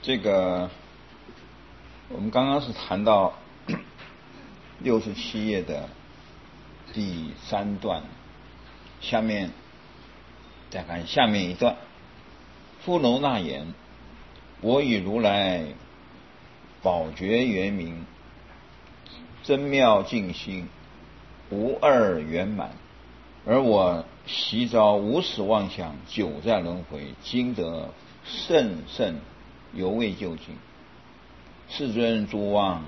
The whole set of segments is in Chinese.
这个我们刚刚是谈到67页的第3段，下面再看下面一段。富楼那言：我与如来宝觉圆明，真妙净心，无二圆满。而我习遭无始妄想，久在轮回，今得甚甚犹未究竟。世尊诸妄，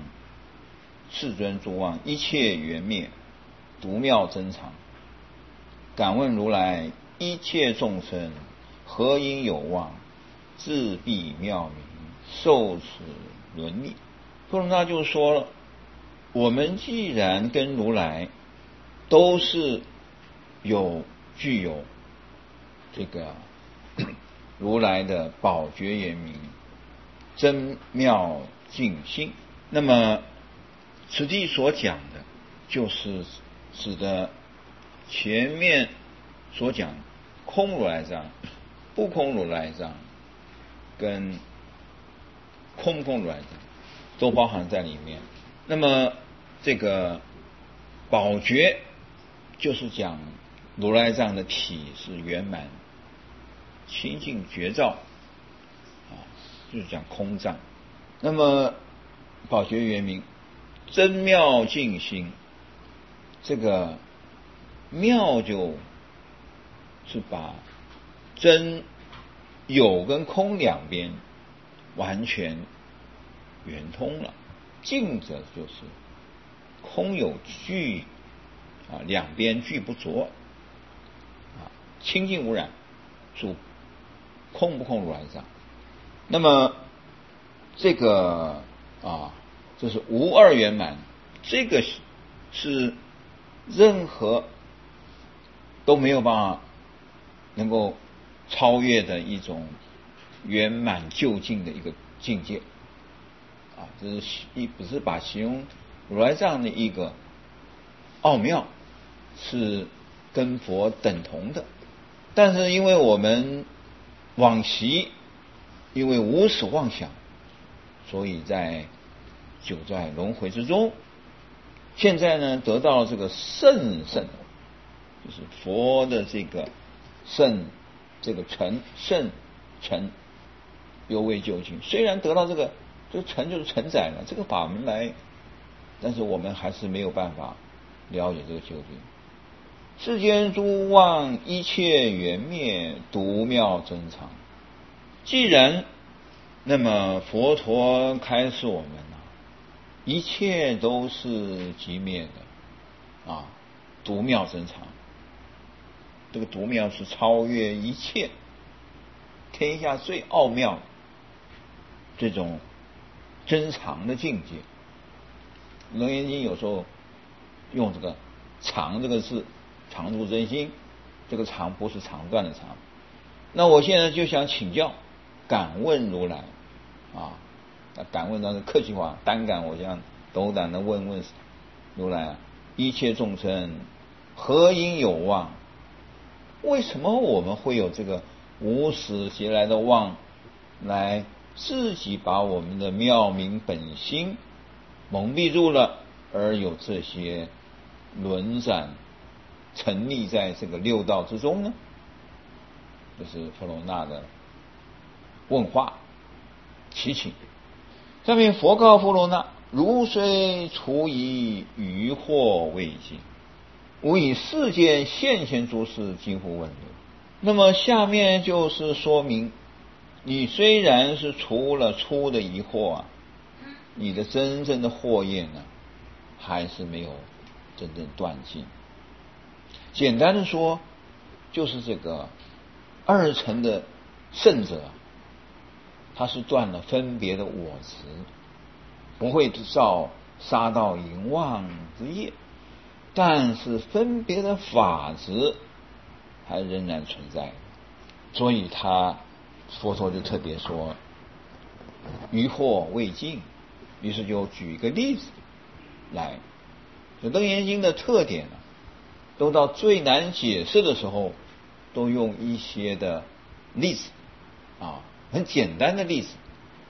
一切缘灭，独妙真常。敢问如来，一切众生何因有妄，自闭妙明，受此轮历？富楼那就说了，我们既然跟如来都是具有这个如来的宝觉圆明，真妙净心，那么此地所讲的就是指的前面所讲空如来藏、不空如来藏跟空不空如来藏都包含在里面。那么这个宝觉就是讲如来藏的体是圆满清净觉照就是讲空藏。那么宝觉圆明真妙净心，这个妙就是把真有跟空两边完全圆通了，净则就是空有具两边俱不着清净无染，属空不空如来藏。那么这个这是无二圆满，这个是任何都没有办法能够超越的一种圆满究竟的一个境界这是不是把形容如来藏的一个奥妙是跟佛等同的，但是因为我们往昔因为无始妄想，所以久在轮回之中。现在呢，得到这个甚，就是佛的这个甚，这个甚成犹未究竟。虽然得到这个成就是承载了这个法门来，但是我们还是没有办法了解这个究竟。世间诸妄，一切缘灭，独妙真常。既然那么佛陀开示我们一切都是寂灭的独妙真常。这个独妙是超越一切，天下最奥妙这种真常的境界。楞严经有时候用这个常这个字，常住真心，这个常不是长断的常。那我现在就想请教，敢问如来敢问当然客气话，胆敢我想斗胆的问如来一切众生何因有妄？为什么我们会有这个无始劫来的妄，来自己把我们的妙明本心蒙蔽住了，而有这些轮转沉溺在这个六道之中呢？这是富楼那的问话祈请。下面佛告富楼那：如虽除疑，余惑未尽，吾以世间现前诸事今复问汝。那么下面就是说明，你虽然是除了初的疑惑你的真正的惑业呢，还是没有真正断尽。简单的说，就是这个二乘的圣者，他是断了分别的我执，不会造杀盗淫妄之业，但是分别的法执还仍然存在，所以佛陀就特别说余惑未尽。于是就举一个例子来，楞严经的特点都到最难解释的时候，都用一些的例子很简单的例子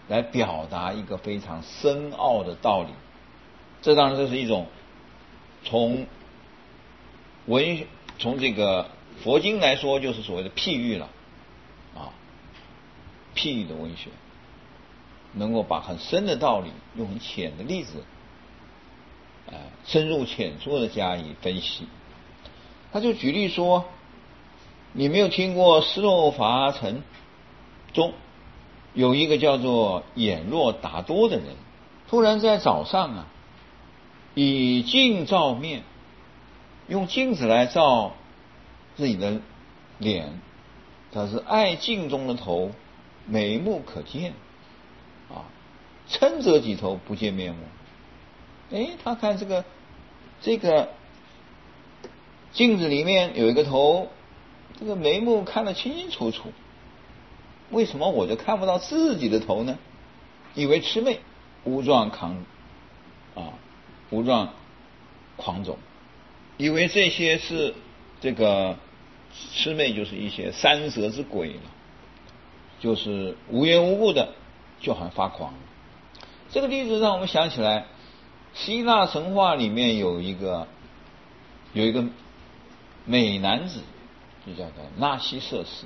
来表达一个非常深奥的道理。这当然这是一种从这个佛经来说，就是所谓的譬喻了啊，譬喻的文学，能够把很深的道理用很浅的例子，深入浅出的加以分析。他就举例说，你没有听过斯洛伐城中有一个叫做眼若达多的人，突然在早上以镜照面，用镜子来照自己的脸，他是爱镜中的头，美目可见嗔者几头，不见面目。他看这个镜子里面有一个头，这个眉目看得清清楚楚，为什么我就看不到自己的头呢？以为魑魅，无状狂种，以为这些是这个魑魅，就是一些三蛇之鬼了，就是无缘无故的就好像发狂。这个例子让我们想起来，希腊神话里面有一个美男子，就叫做纳西瑟斯。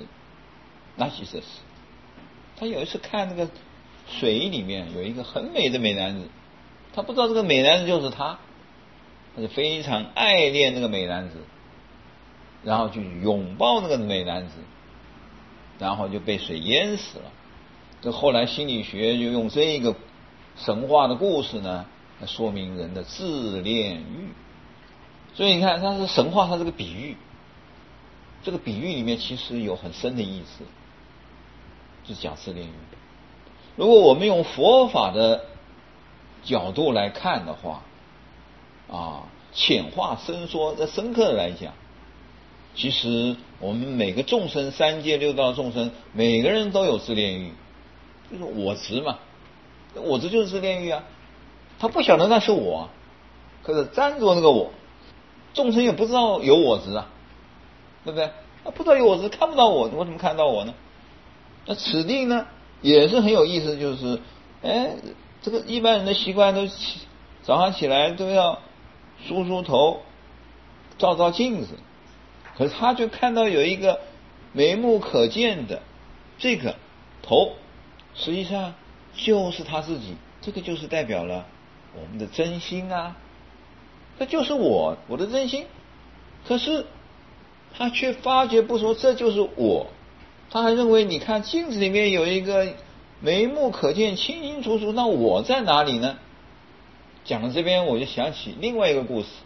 他有一次看那个水里面有一个很美的美男子，他不知道这个美男子就是他就非常爱恋那个美男子，然后就拥抱那个美男子，然后就被水淹死了。这后来心理学就用这个神话的故事呢，来说明人的自恋欲。所以你看，它是神话，它是个比喻，这个比喻里面其实有很深的意思，就是讲自恋欲。如果我们用佛法的角度来看的话，浅化深说，再深刻的来讲，其实我们每个众生，三界六道众生，每个人都有自恋欲，就是我执嘛，我执就是自恋欲啊。他不晓得那是我，可是沾着那个我，众生也不知道有我执啊，对不对？他不知道有我执，看不到我，我怎么看到我呢？那此地呢也是很有意思，就是这个一般人的习惯都早上起来都要梳梳头，照镜子，可是他就看到有一个眉目可见的这个头，实际上就是他自己，这个就是代表了我们的真心啊，这就是我的真心。可是他却发觉不说这就是我，他还认为你看镜子里面有一个眉目可见清清楚楚，那我在哪里呢？讲到这边我就想起另外一个故事，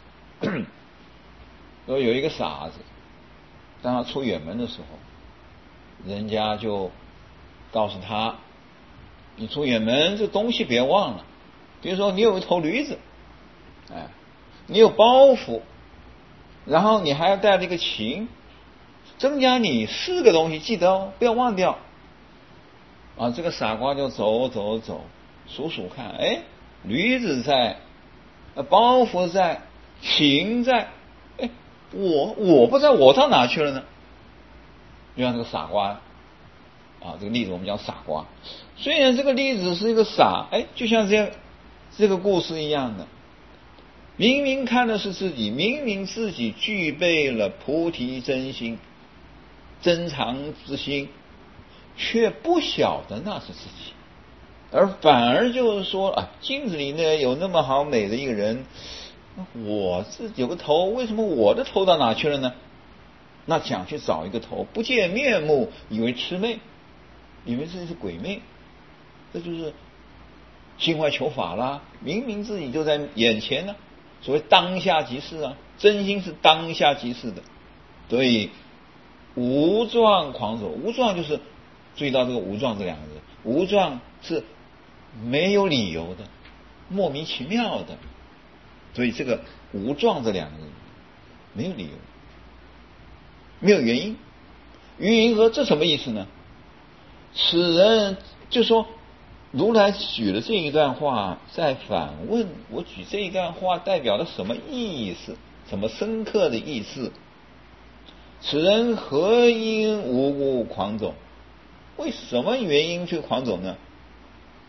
有一个傻子，当他出远门的时候，人家就告诉他，你出远门这东西别忘了，比如说你有一头驴子，你有包袱，然后你还要带着一个琴，增加你4个东西，记得不要忘掉。这个傻瓜就走，数数看，驴子在，包袱在，琴在，我不在，我到哪去了呢？就像这个傻瓜这个例子我们讲傻瓜，虽然这个例子是一个傻，就像这个故事一样的，明明看的是自己，明明自己具备了菩提真心、真常之心，却不晓得那是自己，而反而就是说镜子里呢有那么好美的一个人，我自己有个头，为什么我的头到哪去了呢？那想去找一个头，不见面目，以为魑魅，以为自己是鬼魅，这就是心怀求法啦。明明自己就在眼前呢，所谓当下即是啊，真心是当下即是的。所以无状狂走，无状就是注意到这个无状这两个字，无状是没有理由的，莫名其妙的，所以这个无状这两个字没有理由，没有原因。于云何，这什么意思呢？此人就说如来举了这一段话，在反问我举这一段话代表了什么意思，什么深刻的意思？此人何因无故狂走？为什么原因去狂走呢？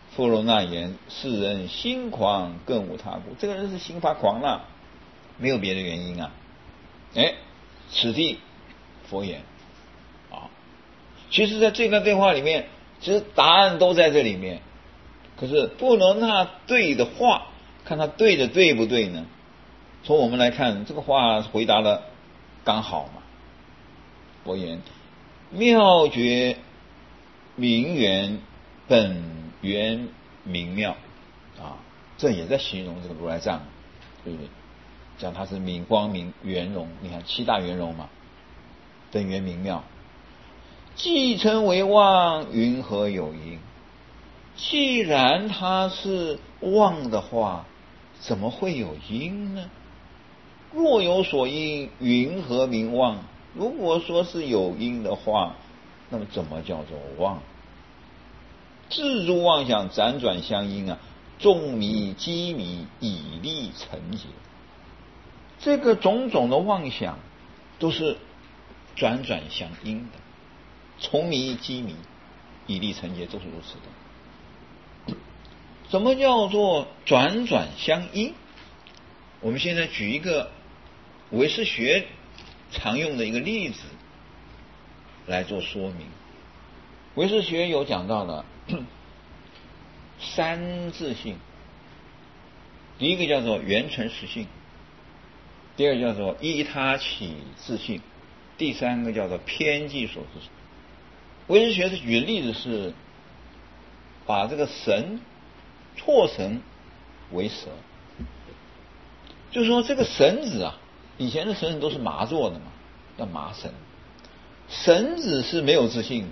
富楼那言：世人心狂，更无他故。这个人是心发狂了，没有别的原因啊。此地佛言啊。其实在这段对话里面，其实答案都在这里面。可是富楼那对的话，看他对的对不对呢？从我们来看，这个话回答的刚好嘛。佛言：妙觉明圆，本圆明妙啊，这也在形容这个如来藏，对不对？讲它是明光明圆融，你看七大圆融嘛，本圆明妙。既称为妄，云何有因？既然它是妄的话，怎么会有因呢？若有所因，云何名妄？如果说是有因的话，那么怎么叫做妄？自诸妄想，辗转相因啊，众迷机迷，以利成劫。这个种种的妄想都是转转相因的，从迷机迷，以利成劫，都是如此的。什么叫做转转相因？我们现在举一个唯识学常用的一个例子来做说明。唯识学有讲到的三自性，第一个叫做缘成实性，第二个叫做依他起自性，第三个叫做偏计所自性。唯识学是举的例子是把这个神错神为蛇，就是说这个绳子啊，以前的绳子都是麻做的嘛，叫麻绳。绳子是没有自性的，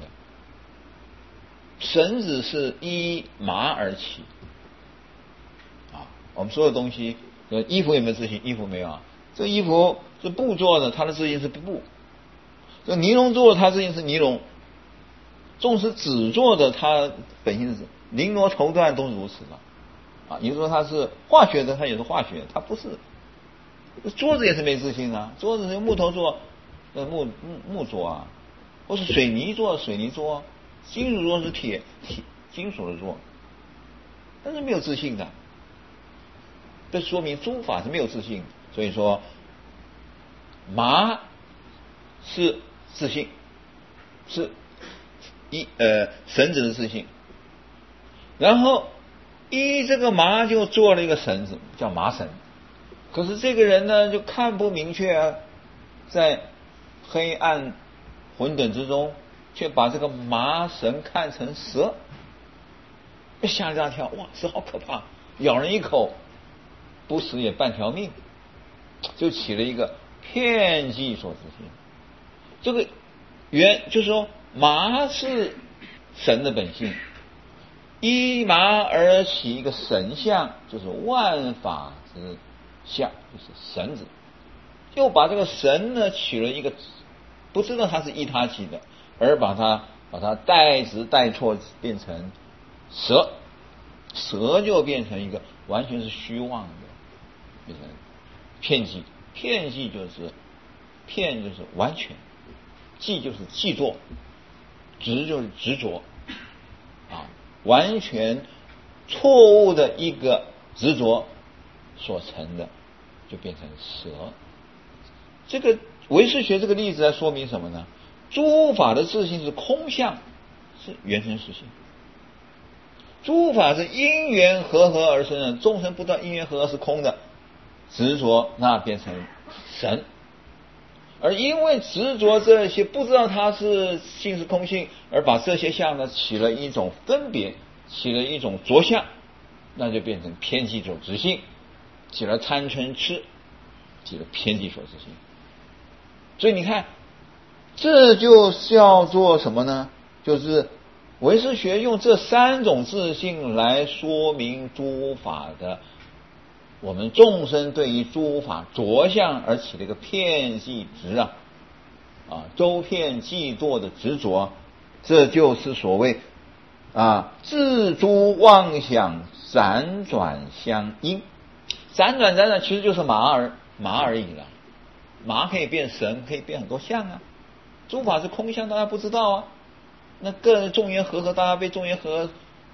绳子是依麻而起啊。我们所有东西，衣服有没有自性？衣服没有啊。这衣服是布做的，它的自性是布；这尼龙做的，它自性是尼龙。纵使纸做的，它本性是绫罗绸缎，都是如此的啊。你说它是化学的，它也是化学，它不是。桌子也是没自性啊，桌子是用木头做，木做啊，或是水泥做，水泥做，金属做是铁金属的做，但是没有自性的。这说明诸法是没有自性，所以说麻是自性，是绳子的自性，然后依这个麻就做了一个绳子，叫麻绳。可是这个人呢，就看不明确啊，在黑暗混沌之中，却把这个麻绳看成蛇，吓了一大跳。哇，蛇好可怕，咬人一口，不死也半条命，就起了一个偏计所自性。这个就是说，麻是神的本性，依麻而起一个神相，就是万法之相，就是绳子。又把这个神呢取了一个，不知道它是依他起的，而把它代直代错，变成蛇，蛇就变成一个完全是虚妄的，变成骗计。骗计就是骗，就是完全，计就是计作，执就是执着啊，完全错误的一个执着所成的，就变成蛇。这个唯识学这个例子来说明什么呢？诸法的自性是空相，是缘成实性。诸法是因缘和合而生的，众生不知道因缘和合是空的，执着那变成神。而因为执着这些，不知道它是性是空性，而把这些相呢起了一种分别，起了一种着相，那就变成偏计所执性，起了贪嗔痴，起了偏计所执性。所以你看，这就叫做什么呢？就是唯识学用这三种自性来说明诸法的，我们众生对于诸法着相而起了一个骗计执周遍计堕的执着，这就是所谓自诸妄想辗转相因。辗转其实就是麻而已了。麻可以变神，可以变很多相啊。诸法是空相，大家不知道啊。那个人众缘和合，大家被众缘和合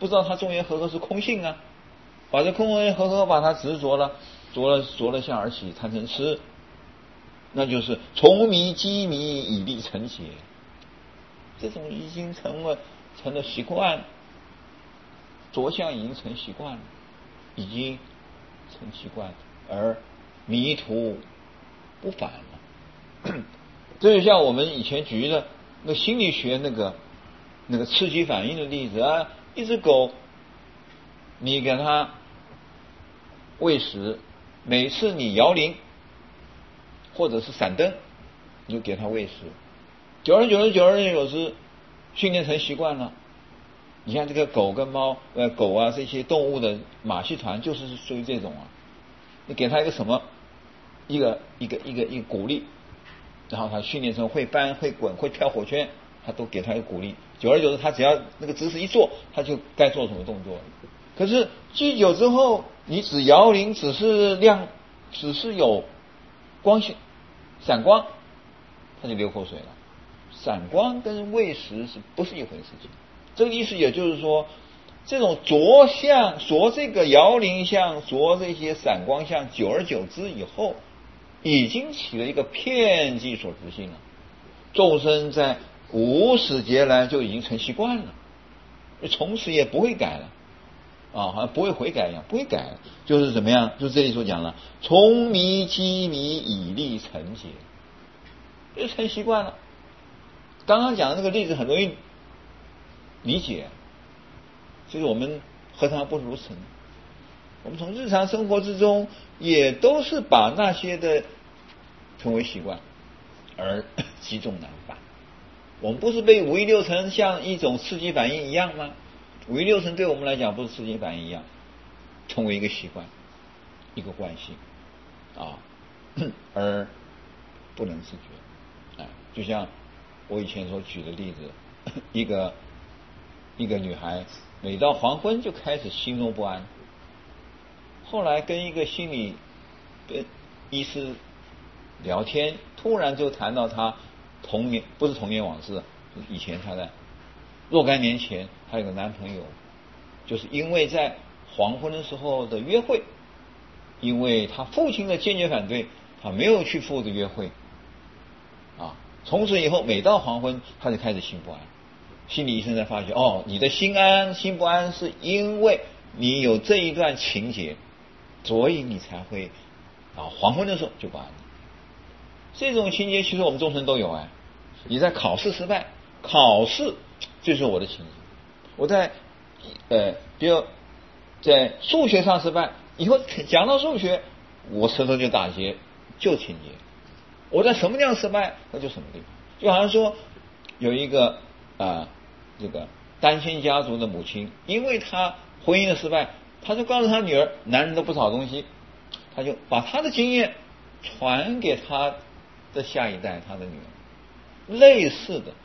不知道他众缘和合是空性啊，把这空缘和合把它执着了，着了相而起，贪嗔痴，那就是从迷积迷以立成邪。这种已经成了习惯，着相已经成习惯了，已经成习惯，而迷途不返了。这就像我们以前举的那心理学那个刺激反应的例子啊，一只狗，你给它喂食，每次你摇铃或者是闪灯，你就给它喂食，久而久之，训练成习惯了。你看这个狗跟猫，狗啊这些动物的马戏团就是属于这种啊。你给它一个什么，一个鼓励，然后它训练成会翻、会滚、会跳火圈，它都给它一个鼓励。久而久之，它只要那个姿势一做，它就该做什么动作。可是记久之后，你只摇铃，只是有光线、闪光，它就流口水了。闪光跟喂食是不是一回事情？这个意思也就是说，这种着相、着这个摇铃相、着这些闪光相，久而久之以后，已经起了一个遍计所执性了。众生在无始劫来就已经成习惯了，从此也不会改了啊，好像不会悔改一样，不会改了，就是怎么样？就这里所讲了，从迷积迷以立成邪，就成习惯了。刚刚讲的那个例子很容易理解，就是我们何尝不如此呢？我们从日常生活之中也都是把那些的成为习惯，而积重难返。我们不是被五欲六尘像一种刺激反应一样吗？五欲六尘对我们来讲不是刺激反应一样，成为一个习惯，一个惯性啊，而不能自觉。就像我以前所举的例子，一个女孩每到黄昏就开始心中不安，后来跟一个心理医师聊天，突然就谈到她不是童年往事，以前她在若干年前她有个男朋友，就是因为在黄昏的时候的约会，因为她父亲的坚决反对，她没有去赴的约会啊。从此以后每到黄昏她就开始心不安。心理医生才发觉，你的心不安是因为你有这一段情节，所以你才会黄昏的时候就不安了。这种情节其实我们众生都有你在考试失败，考试就是我的情节。我在比如在数学上失败，以后讲到数学，我舌头就打结，就情节。我在什么地方失败，那就什么地方。就好像说有一个这个单亲家族的母亲，因为她婚姻的失败，她就告诉她女儿，男人都不是好东西，她就把她的经验传给她的下一代，她的女儿。类似的，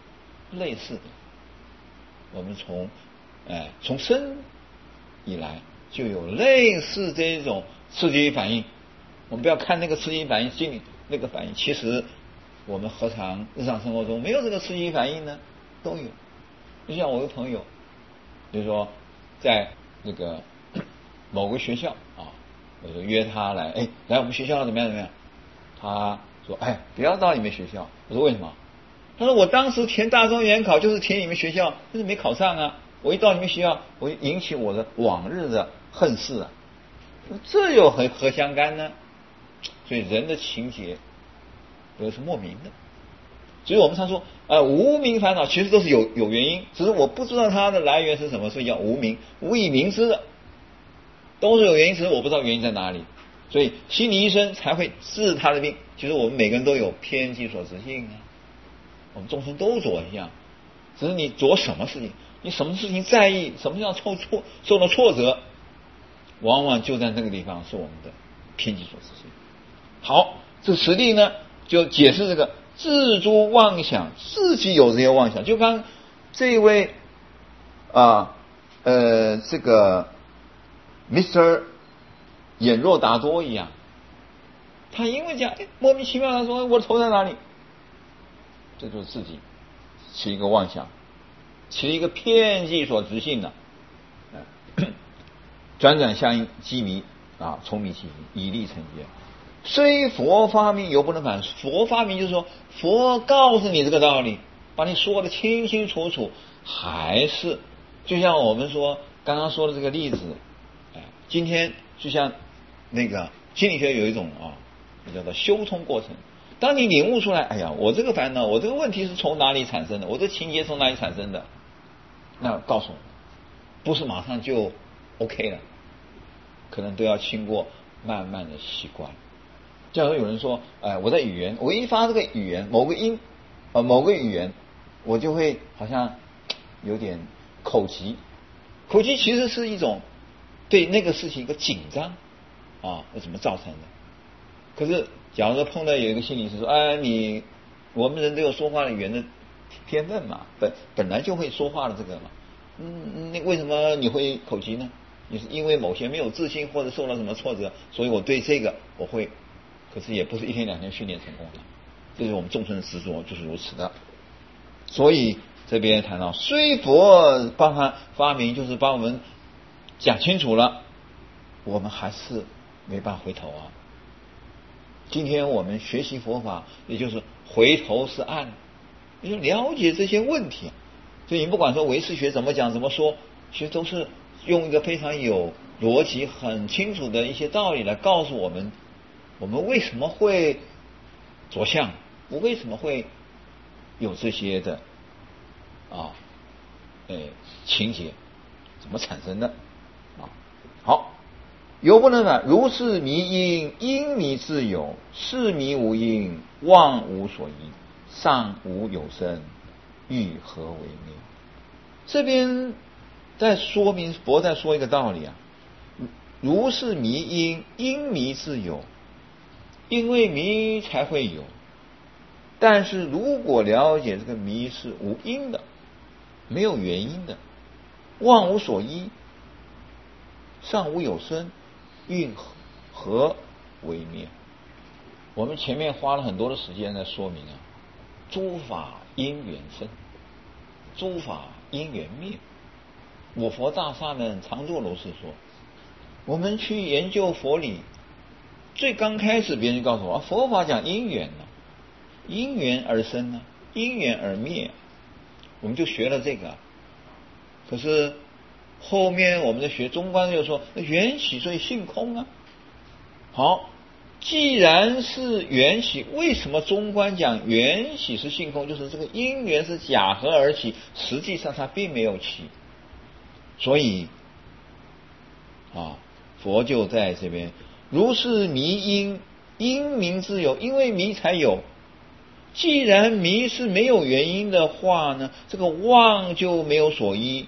我们从生以来就有类似这种刺激反应。我们不要看那个刺激反应，心理那个反应，其实我们何尝日常生活中没有这个刺激反应呢？都有。就像我有个朋友，比如说在那个某个学校我就约他来我们学校怎么样，他说不要到你们学校。我说为什么？他说我当时填大专联考就是填你们学校，但是没考上啊，我一到你们学校，我引起我的往日的恨事啊，这又何相干呢？所以人的情节都是莫名的。所以我们常说无明烦恼其实都是有原因，只是我不知道它的来源是什么，所以叫无明，无以明之的都是有原因，只是我不知道原因在哪里。所以心理医生才会治他的病。其实我们每个人都有偏激所执性我们众生都着相，只是你着什么事情，你什么事情在意，什么样受到挫折，往往就在那个地方是我们的偏激所执性。好，这实例呢就解释这个自诸妄想，自己有这些妄想，就刚这一位这个 Mr. 眼若达多一样，他因为这样莫名其妙的说我的头在哪里，这就是自己起一个妄想，起一个偏激所执性的转转相应机迷啊，聪明机迷，以利成劫。虽佛发明，犹不能反。佛发明就是说，佛告诉你这个道理，把你说的清清楚楚，还是就像我们说刚刚说的这个例子，今天就像那个心理学有一种叫做修通过程。当你领悟出来，哎呀，我这个烦恼，我这个问题是从哪里产生的，我这情节从哪里产生的，那告诉我，不是马上就 OK 了，可能都要经过慢慢的习惯。假如有人说，我的语言，我一发这个语言某个音，某个语言，我就会好像有点口疾。口疾其实是一种对那个事情一个紧张怎么造成的？可是假如说碰到有一个心理师说，我们人都有说话的语言的天分嘛，本来就会说话的这个嘛，那为什么你会口疾呢？你是因为某些没有自信或者受了什么挫折，所以我对这个我会，可是也不是一天两天训练成功的，这是我们众生的执着就是如此的。所以这边谈到，虽佛帮他发明，就是帮我们讲清楚了，我们还是没办法回头啊。今天我们学习佛法，也就是回头是岸，也就了解这些问题。所以你不管说唯识学怎么讲怎么说，其实都是用一个非常有逻辑很清楚的一些道理来告诉我们，我们为什么会着相，我为什么会有这些的情节怎么产生的好，犹不能反。如是迷因，因迷自有，是迷无因，妄无所依，上无有生，欲何为灭？这边在说明佛在说一个道理如是迷因，因迷自有，因为迷才会有。但是如果了解这个迷是无因的，没有原因的，妄无所依，上无有生，欲何为灭？我们前面花了很多的时间在说明诸法因缘生，诸法因缘灭。我佛大沙门常住如是说。我们去研究佛理，最刚开始别人告诉我佛法讲因缘因缘而生因缘而灭，我们就学了这个。可是后面我们在学中观就说缘起所以性空好，既然是缘起，为什么中观讲缘起是性空？就是这个因缘是假合而起，实际上它并没有起。所以佛就在这边，如是迷因，因明自有，因为迷才有。既然迷是没有原因的话呢，这个妄就没有所依，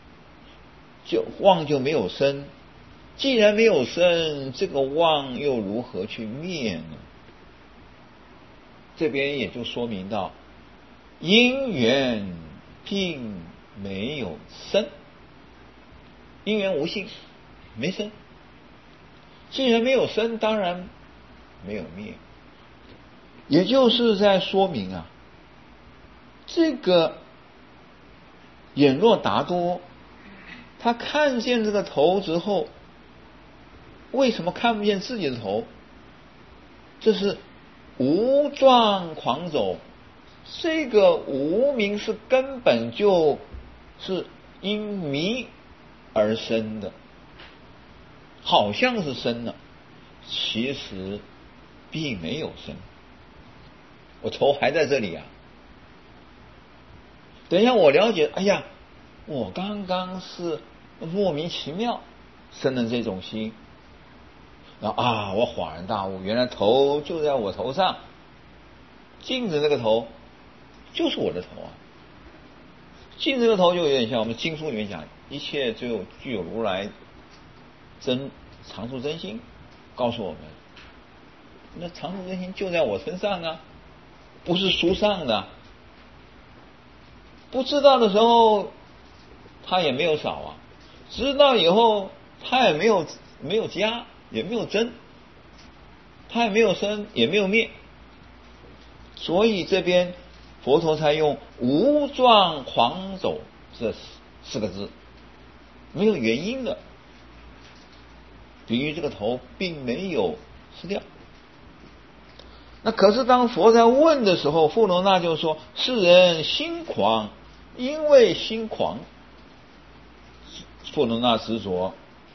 妄就没有生。既然没有生，这个妄又如何去灭呢？这边也就说明到，因缘并没有生，因缘无性，没生。既然没有生，当然没有灭。也就是在说明这个眼若达多，他看见这个头之后，为什么看不见自己的头？这是无状狂走，这个无明是根本就是因迷而生的，好像是生了，其实并没有生。我头还在这里等一下我了解，我刚刚是莫名其妙生了这种心，然后我恍然大悟，原来头就在我头上，镜子那个头就是我的头镜子这个头就有点像我们经书里面讲，一切就具有如来常住真心告诉我们，那常住真心就在我身上不是书上的。不知道的时候它也没有少知道以后它也没有加也没有增，它也没有生也没有灭。所以这边佛陀才用无状狂走这4个字，没有原因的。 比喻这个头并没有失掉。那可是当佛在问的时候，富罗那就说：世人心狂，因为心狂。富罗那执着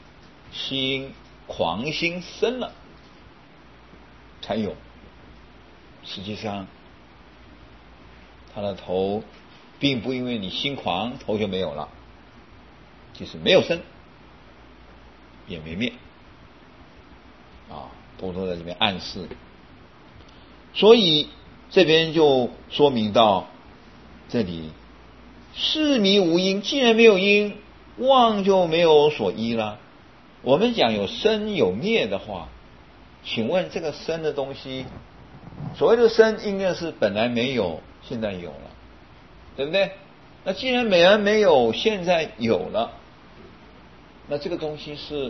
狂心生了才有，实际上他的头并不因为你心狂头就没有了，就是没有生也没灭啊。佛陀在这边暗示，所以这边就说明到这里，事迷无因，既然没有因，妄就没有所依了。我们讲有生有灭的话，请问这个生的东西，所谓的生应该是本来没有现在有了，对不对？那既然本来没有现在有了，那这个东西是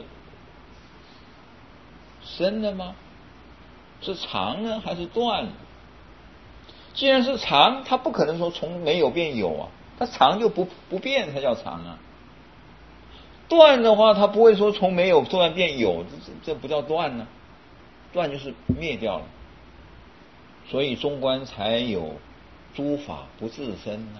生的吗？是长呢还是断呢？既然是长，它不可能说从没有变有啊，它长就不变才叫长啊。断的话，它不会说从没有突然变有，这不叫断呢，断就是灭掉了。所以中观才有诸法不自生呢，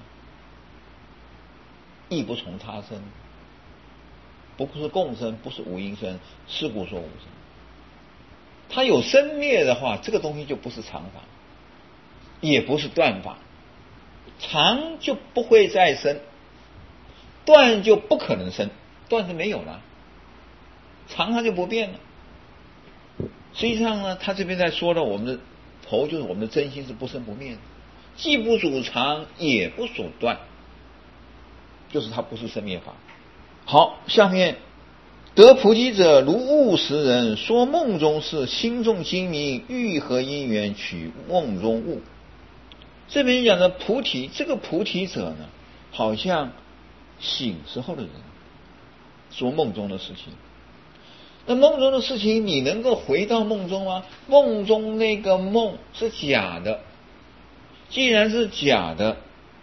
亦不从他生，不是共生，不是无因生，是故说无生。它有生灭的话，这个东西就不是常法，也不是断法。常就不会再生，断就不可能生，断是没有了，常它就不变了。实际上呢，他这边在说了，我们的头就是我们的真心是不生不灭的，既不属常，也不属断，就是它不是生灭法。好，下面得菩提者如悟识人，说梦中事，心中精明，欲合因缘，取梦中物。这边讲的菩提，这个菩提者呢，好像醒时候的人说梦中的事情。那梦中的事情，你能够回到梦中吗？梦中那个梦是假的，既然是假的，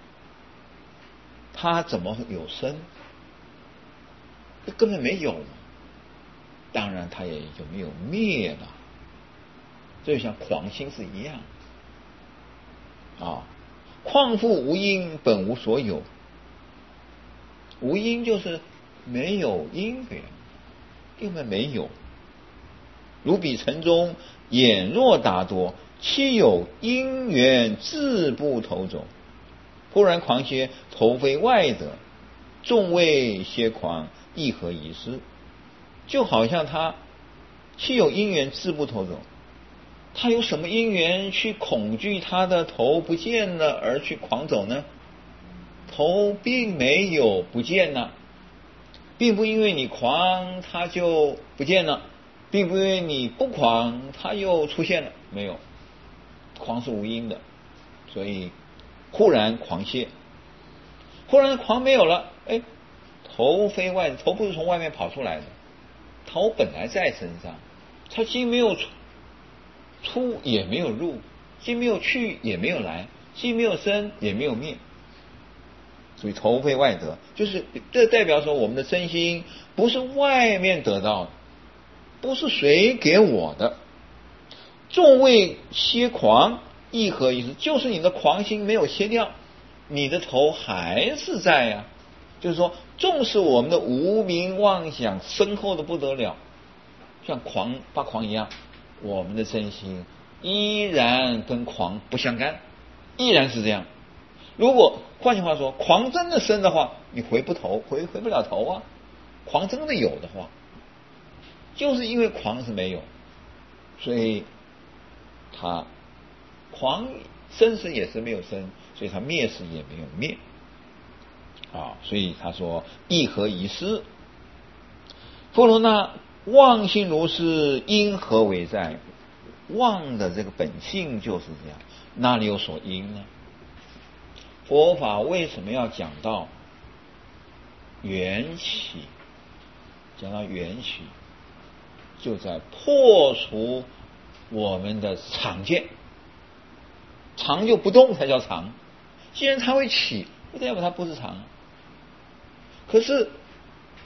它怎么有生？根本没有嘛。当然它也就没有灭了，这就像狂心是一样啊。况复无因，本无所有。无因就是没有因缘，根本没有。如彼城中眼若达多，岂有因缘自不投走？忽然狂歇，头非外得，众谓歇狂，亦何遗失？就好像他岂有因缘自不投走？他有什么因缘去恐惧他的头不见了而去狂走呢？头并没有不见了，并不因为你狂它就不见了，并不因为你不狂它又出现了，没有。狂是无因的，所以忽然狂歇，忽然狂没有了，头非外，头不是从外面跑出来的，头本来在身上，它既没有出也没有入，既没有去也没有来，既没有生也没有灭，所以头非外得，就是这代表说我们的真心不是外面得到的，不是谁给我的。众谓歇狂，亦何意思？就是你的狂心没有歇掉，你的头还是在呀。就是说，纵使我们的无明妄想深厚的不得了，像发狂一样，我们的真心依然跟狂不相干，依然是这样。如果换句话说，狂真的生的话，你回不了头啊。狂真的有的话，就是因为狂是没有，所以他狂生时也是没有生，所以他灭时也没有灭啊。所以他说亦何遗失？富罗那妄性如是，因何为在？妄的这个本性就是这样，哪里有所因呢？佛法为什么要讲到缘起？讲到缘起，就在破除我们的常见，常就不动才叫常。既然它会起，不代表它不是常。可是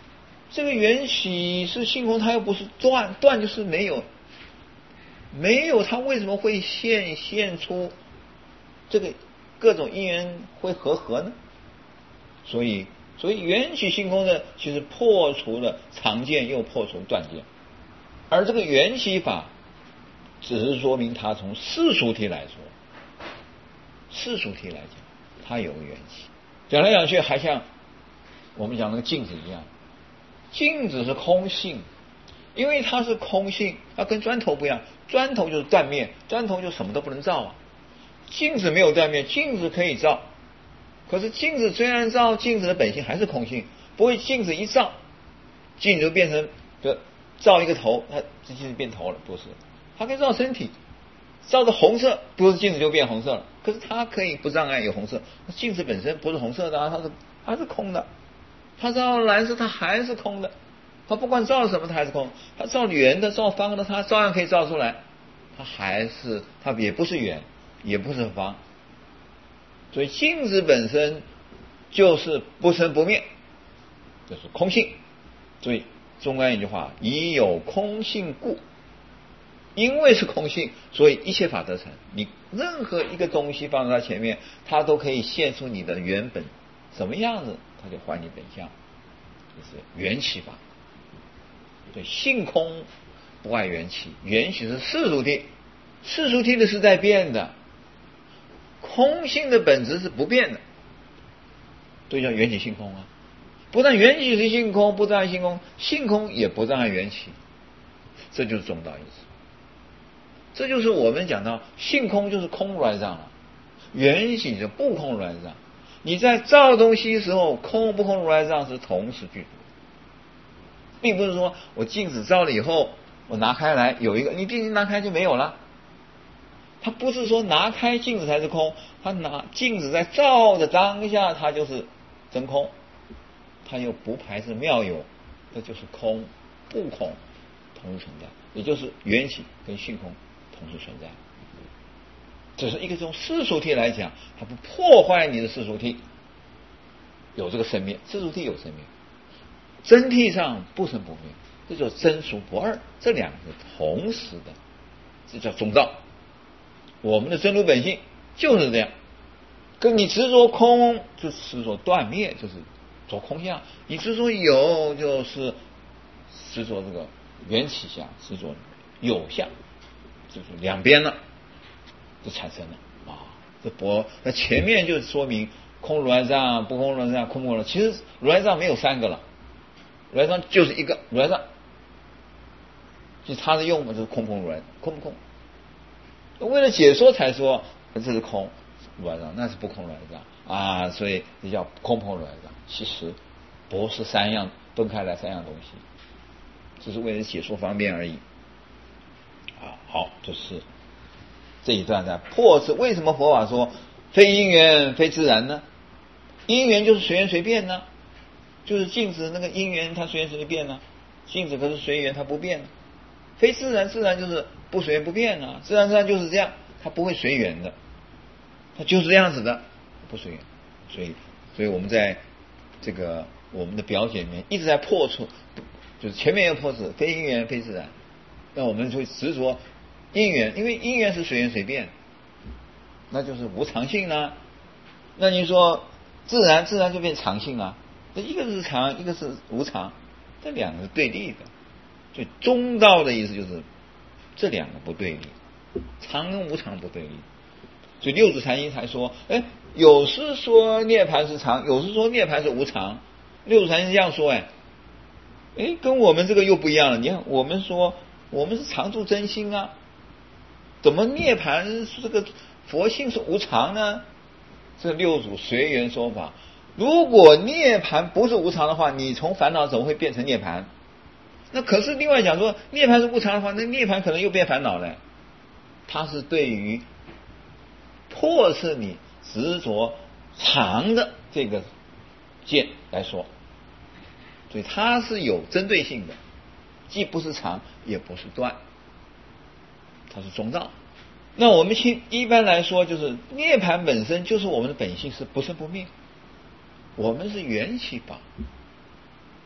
这个缘起是性空，它又不是断，断就是没有，没有它为什么会现出这个各种因缘会合呢？所以缘起性空的其实破除了常见，又破除断见，而这个缘起法只是说明它从世俗体来说，世俗体来讲它有个缘起，讲来讲去还像我们讲那个镜子一样，镜子是空性，因为它是空性，它跟砖头不一样，砖头就是断面，砖头就什么都不能照啊。镜子没有断面，镜子可以照，可是镜子虽然照，镜子的本性还是空性，不会镜子一照，镜子就变成就照一个头，它这镜子变头了，不是，它可以照身体，照的红色，不是镜子就变红色了，可是它可以不障碍有红色，镜子本身不是红色的啊，它是空的，它照蓝色它还是空的，它不管照什么它还是空，它照圆的照方的它照样可以照出来，它也不是圆也不是方，所以镜子本身就是不生不灭，就是空性。所以中观一句话，以有空性故，因为是空性，所以一切法得成。你任何一个东西放在它前面，它都可以现出你的原本什么样子，它就还你本相，就是缘起法。对，性空不爱缘起，缘起是世俗体，世俗体的是在变的，空性的本质是不变的，所以叫缘起性空啊。不但缘起是性空，不障碍性空，性空也不障碍缘起，这就是中道意思。这就是我们讲到性空就是空如来藏了，缘起就不空如来藏。你在造东西的时候，空不空如来藏是同时具足，并不是说我镜子照了以后，我拿开来有一个，你镜子拿开就没有了。它不是说拿开镜子才是空，它拿镜子在照的当下，它就是真空，它又不排斥妙有，这就是空不空同时存在，也就是缘起跟性空同时存在。只是一个从世俗体来讲，它不破坏你的世俗体，有这个生灭，世俗体有生灭，真谛上不生不灭，这叫真俗不二，这两个同时的，这叫中道。我们的真如本性就是这样，跟你执着空就执着断灭，就是着空相；你执着有就是执着这个缘起相，执着有相，就是两边了，就产生了啊。那前面就说明空如来藏，不空如来藏，空不空如来藏。其实如来藏没有三个了，如来藏就是一个如来藏，其实它的用法就是空空如来，空不空。为了解说才说这是空如来藏，那是不空如来藏啊，所以这叫空空如来藏。其实不是三样分开来三样东西，只是为了解说方便而已啊。好，就是这一段在破斥为什么佛法说非因缘非自然呢？因缘就是随缘随变呢，就是镜子那个因缘它随缘随变呢，镜子可是随缘它不变呢。非自然，自然就是不随缘不变啊，自然就是这样，它不会随缘的，它就是这样子的，不随缘。所以我们在这个我们的表解里面一直在破除，就是前面要破斥非因缘非自然，那我们就执着因缘，因为因缘是随缘随变，那就是无常性啊。那你说自然就变常性啊，这一个是常，一个是无常，这两个是对立的。所以中道的意思就是这两个不对立，常跟无常不对立。所以六祖坛经才说，有时说涅槃是常，有时说涅槃是无常。六祖坛经这样说，跟我们这个又不一样了。你看，我们说我们是常住真心啊，怎么涅槃这个佛性是无常呢？这六祖随缘说法。如果涅槃不是无常的话，你从烦恼怎么会变成涅槃？那可是另外讲说涅槃是无常的话，那涅槃可能又变烦恼了。它是对于破斥你执着常的这个见来说，所以它是有针对性的，既不是常也不是断，它是中道。那我们一般来说，就是涅槃本身就是我们的本性是不生不灭，我们是缘起法，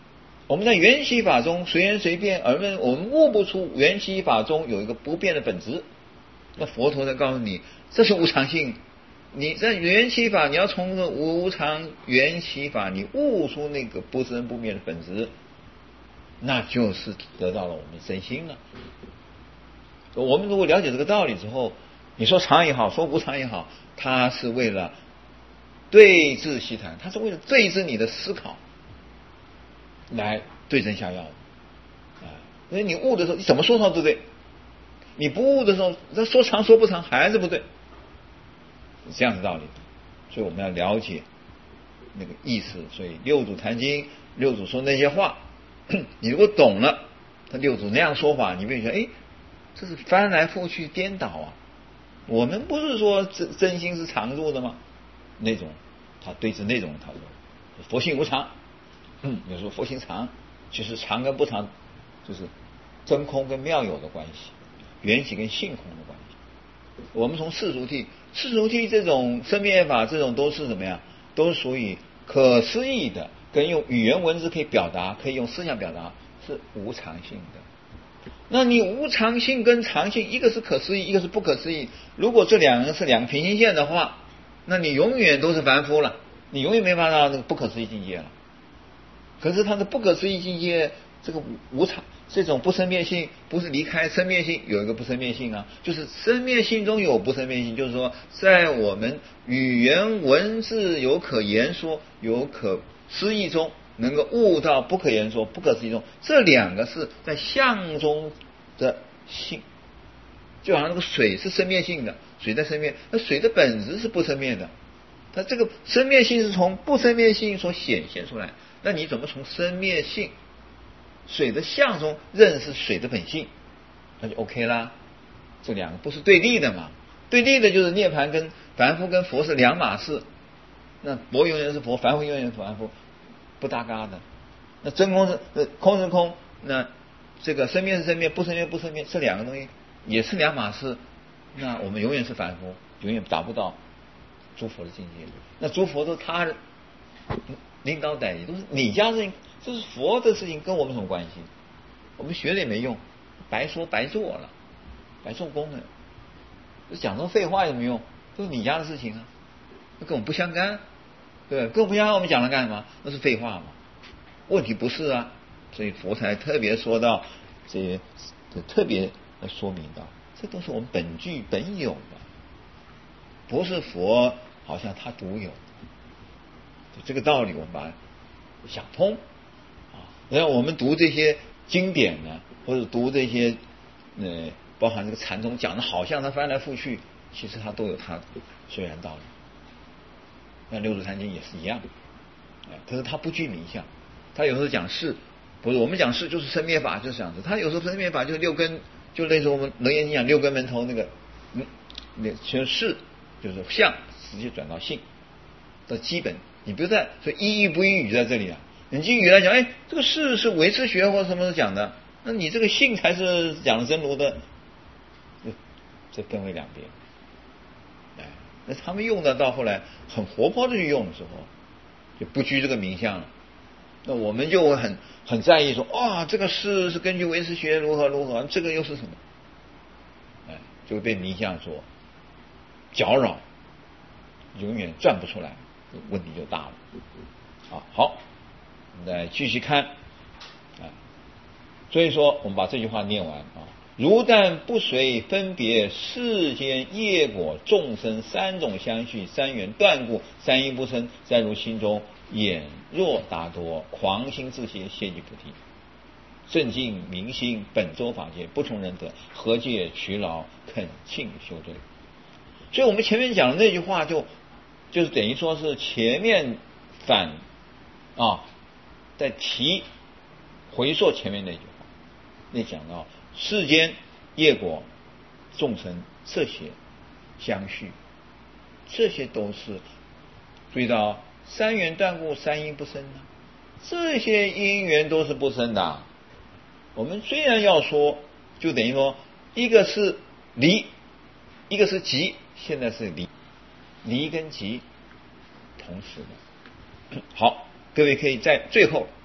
我们在缘起法中随缘随变，而我们悟不出缘起法中有一个不变的本质。那佛陀在告诉你，这是无常性。你在缘起法，你要从这无常缘起法，你悟出那个不生不灭的本质，那就是得到了我们真心了。我们如果了解这个道理之后，你说常也好，说无常也好，它是为了对治习谈，它是为了对治你的思考，来对症下药的。所以你悟的时候，你怎么说它都对；你不悟的时候，这说长说不长还是不对，是这样的道理。所以我们要了解那个意思。所以六祖坛经，六祖说那些话，你如果懂了，他六祖那样说法，你会觉得，这是翻来覆去颠倒啊！我们不是说真心是常住的吗？那种他对治那种他说佛性无常，有时候佛性常，其实常跟不常就是真空跟妙有的关系，缘起跟性空的关系。我们从世俗谛这种生灭法，这种都是怎么样？都是属于可思议的，跟用语言文字可以表达，可以用思想表达，是无常性的。那你无常性跟常性，一个是可思议，一个是不可思议。如果这两个是两个平行线的话，那你永远都是凡夫了，你永远没法到那个不可思议境界了。可是它的不可思议境界，这个无常这种不生灭性，不是离开生灭性，有一个不生灭性啊，就是生灭性中有不生灭性，就是说在我们语言文字有可言说、有可思议中，能够悟到不可言说、不可思议中，这两个是在相中的性。就好像那个水是生灭性的，水在生灭，那水的本质是不生灭的，它这个生灭性是从不生灭性所显现出来。那你怎么从生灭性水的相中认识水的本性，那就 OK 啦。这两个不是对立的嘛？对立的就是涅槃跟凡夫跟佛是两码事。那佛永远是佛，凡夫永远是凡夫，不搭嘎的。那真空是空是空，那这个生灭是生灭，不生灭不生灭，这两个东西也是两码事。那我们永远是凡夫，永远达不到诸佛的境界。那诸佛都他人领导代理，都是你家事情，这是佛的事情，跟我们什么关系？我们学了也没用，白说白做了，白做工了。讲这种废话有没有用？都是你家的事情啊，那跟我们不相干，对吧？跟我们不相干，我们讲了干什么？那是废话嘛？问题不是啊，所以佛才特别说到这些，特别说明到，这都是我们本具本有的，不是佛好像他独有。这个道理我们把它想通啊。然后我们读这些经典呢，或者读这些包含这个禅宗讲的好像它翻来覆去，其实它都有它虽然道理。那六祖坛经也是一样，可是它不具名相，它有时候讲事，不是我们讲事就是生灭法，就是这样子。它有时候生灭法就是六根，就类似我们楞严经讲六根门头那个，其实事就是相，直接转到性的基本。你不在，所以依语不依语在这里啊。你依语来讲，这个事是唯识学或什么讲的，那你这个性才是讲真如的，这分为两边。那他们用的到后来很活泼的去用的时候，就不拘这个名相了。那我们就会很在意说，这个事是根据唯识学如何如何，这个又是什么？就会被名相所搅扰，永远转不出来。问题就大了。好，我们再继续看。所以说，我们把这句话念完啊。如但不随分别世间业果众生三种相续，三缘断故，三因不生，再如心中眼若达多，狂心自歇，歇即菩提。正净明心，本周法界，不从人得，何借劬劳，恳请修罪。所以我们前面讲的那句话就是等于说是前面在回溯前面那句话，那讲到世间业果众生这些相续，这些都是注意到三缘断故，三因不生啊，这些因缘都是不生的。我们虽然要说，就等于说一个是离，一个是集，现在是离跟集同时的。好，各位可以在最后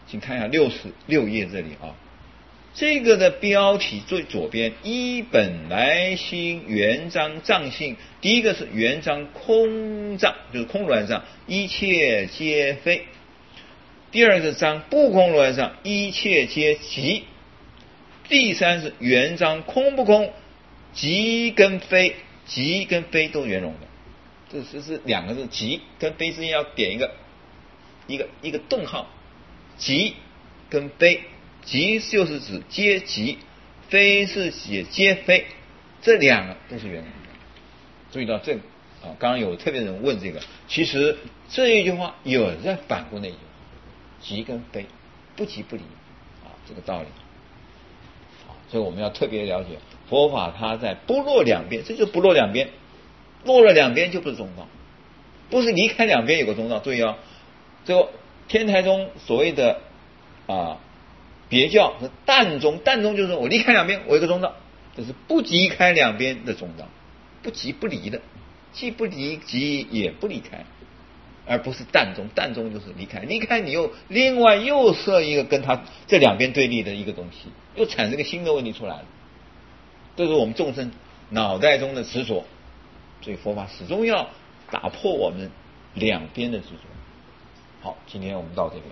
请看一下66页这里啊。这个的标题最左边，一本来心圆彰藏性，第一个是圆彰空藏，就是空如来藏，一切皆非；第二个是彰不空如来藏，一切皆即；第三是圆彰空不空，即跟非，即跟非都圆融的。这是两个字，即跟非之间要点一个顿号，即跟非。即就是指皆即，非是指皆非，这两个都是圆融的。注意到这个啊，刚刚有特别人问这个，其实这一句话有人在反复那一句话，即跟非，不即不离啊，这个道理。所以我们要特别了解佛法，它在不落两边，这就是不落两边，落了两边就不是中道，不是离开两边有个中道。注意啊，这个天台宗所谓的别教是淡中，淡中就是我离开两边，我有个中道，这是不离开两边的中道，不即不离的，既不离即也不离开，而不是淡中。淡中就是离开，离开你又另外又设一个跟他这两边对立的一个东西，又产生一个新的问题出来了。这是我们众生脑袋中的执着，所以佛法始终要打破我们两边的执着。好，今天我们到这边。